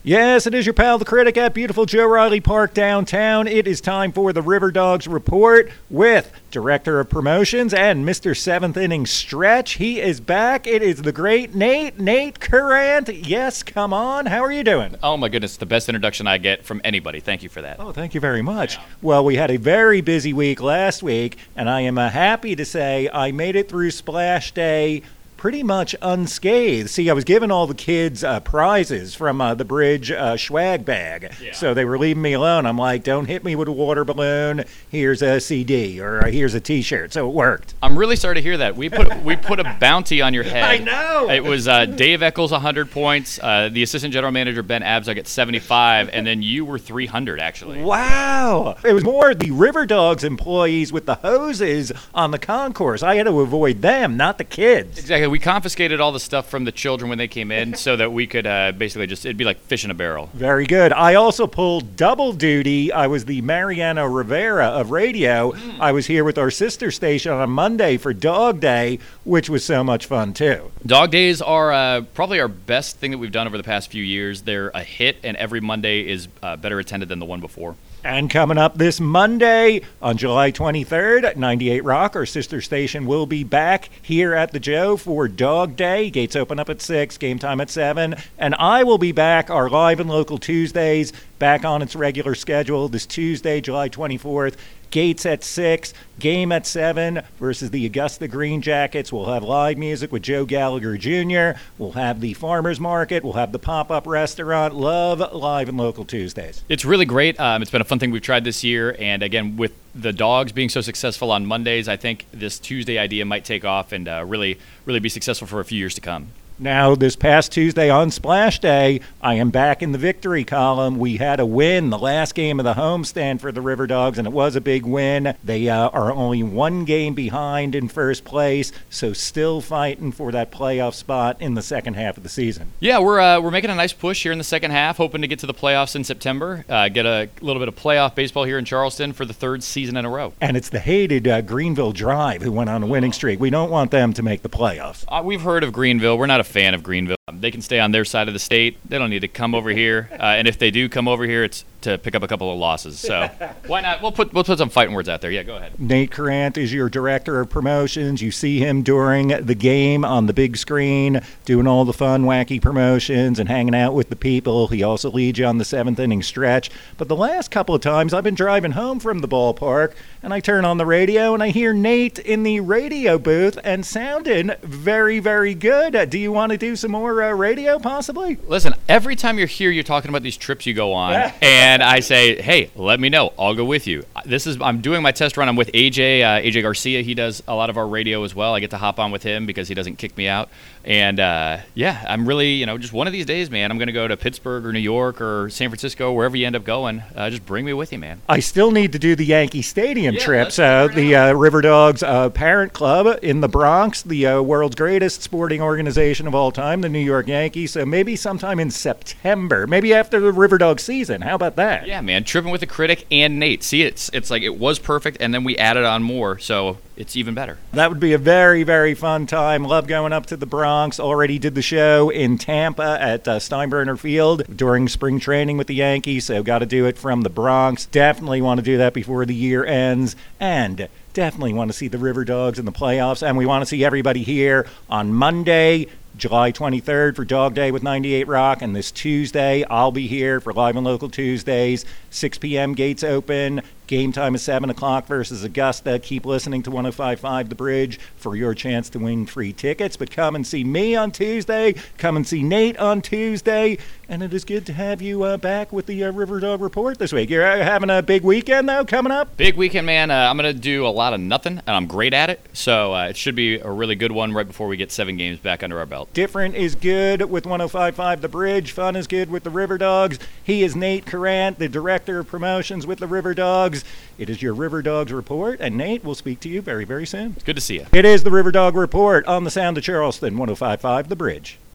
Yes, it is your pal, the Critic, at beautiful Joe Riley Park downtown. It is time for the River Dogs Report with Director of Promotions and Mr. Seventh Inning Stretch. He is back. It is the great Nate Courant. Yes, come on. How are you doing? Oh, my goodness. The best introduction I get from anybody. Thank you for that. Oh, thank you very much. Yeah. Well, we had a very busy week last week, and I am happy to say I made it through Splash Day pretty much unscathed. See, I was giving all the kids prizes from the Bridge swag bag. Yeah. So they were leaving me alone. I'm like, don't hit me with a water balloon. Here's a CD or here's a T-shirt. So it worked. I'm really sorry to hear that. We put a bounty on your head. I know. It was Dave Eccles 100 points, the assistant general manager Ben Abzug at 75, and then you were 300 actually. Wow. It was more the River Dogs employees with the hoses on the concourse. I had to avoid them, not the kids. Exactly. We confiscated all the stuff from the children when they came in so that we could basically it'd be like fish in a barrel. Very good. I also pulled double duty. I was the Mariano Rivera of radio. I was here with our sister station on Monday for Dog Day, which was so much fun too. Dog Days are probably our best thing that we've done over the past few years. They're a hit, and every Monday is better attended than the one before. And coming up this Monday on July 23rd, 98 Rock, our sister station, will be back here at the Joe for Dog Day. Gates open up at 6, game time at 7. And I will be back, our live and local Tuesdays, back on its regular schedule this Tuesday, July 24th. Gates at 6, game at 7 versus the Augusta Green Jackets. We'll have live music with Joe Gallagher Jr. We'll have the farmers market. We'll have the pop-up restaurant. Love live and local Tuesdays. It's really great. It's been a fun thing we've tried this year. And again, with the dogs being so successful on Mondays, I think this Tuesday idea might take off and really be successful for a few years to come. Now, this past Tuesday on Splash Day, I am back in the victory column. We had a win, the last game of the homestand for the River Dogs, and it was a big win. They are only one game behind in first place, so still fighting for that playoff spot in the second half of the season. Yeah, we're making a nice push here in the second half, hoping to get to the playoffs in September, get a little bit of playoff baseball here in Charleston for the third season in a row. And it's the hated Greenville Drive who went on a winning streak. We don't want them to make the playoffs. We've heard of Greenville. We're not a fan of Greenville. They can stay on their side of the state. They don't need to come over here. And if they do come over here, it's to pick up a couple of losses. So why not? We'll put some fighting words out there. Yeah, go ahead. Nate Courant is your director of promotions. You see him during the game on the big screen, doing all the fun, wacky promotions and hanging out with the people. He also leads you on the seventh inning stretch. But the last couple of times I've been driving home from the ballpark, and I turn on the radio, and I hear Nate in the radio booth and sounding very, very good. Do you want to do some more radio, possibly? Listen, every time you're here, you're talking about these trips you go on, and I say, hey, let me know. I'll go with you. I'm doing my test run. I'm with AJ Garcia. He does a lot of our radio as well. I get to hop on with him because he doesn't kick me out. And, I'm really, just one of these days, man, I'm going to go to Pittsburgh or New York or San Francisco, wherever you end up going. Just bring me with you, man. I still need to do the Yankee Stadium trips. The River Dogs parent club in the Bronx, the world's greatest sporting organization of all time, the New York Yankees. So maybe sometime in September, maybe after the River Dog season. How about that? Yeah, man, tripping with the Critic and Nate. See, it's like it was perfect, and then we added on more, so it's even better. That would be a very, very fun time. Love going up to the Bronx. Already did the show in Tampa at Steinbrenner Field during spring training with the Yankees, so got to do it from the Bronx. Definitely want to do that before the year ends, and definitely want to see the River Dogs in the playoffs, and we want to see everybody here on Monday, July 23rd for Dog Day with 98 Rock, and this Tuesday I'll be here for Live and Local Tuesdays, 6 p.m. gates open. Game time is 7 o'clock versus Augusta. Keep listening to 105.5 The Bridge for your chance to win free tickets. But come and see me on Tuesday. Come and see Nate on Tuesday. And it is good to have you back with the River Dog Report this week. You're having a big weekend, though, coming up? Big weekend, man. I'm going to do a lot of nothing, and I'm great at it. So it should be a really good one right before we get 7 games back under our belt. Different is good with 105.5 The Bridge. Fun is good with the River Dogs. He is Nate Courant, the Director of Promotions with the River Dogs. It is your River Dogs Report, and Nate will speak to you very, very soon. It's good to see you. It is the River Dog Report on the Sound of Charleston, 105.5 The Bridge.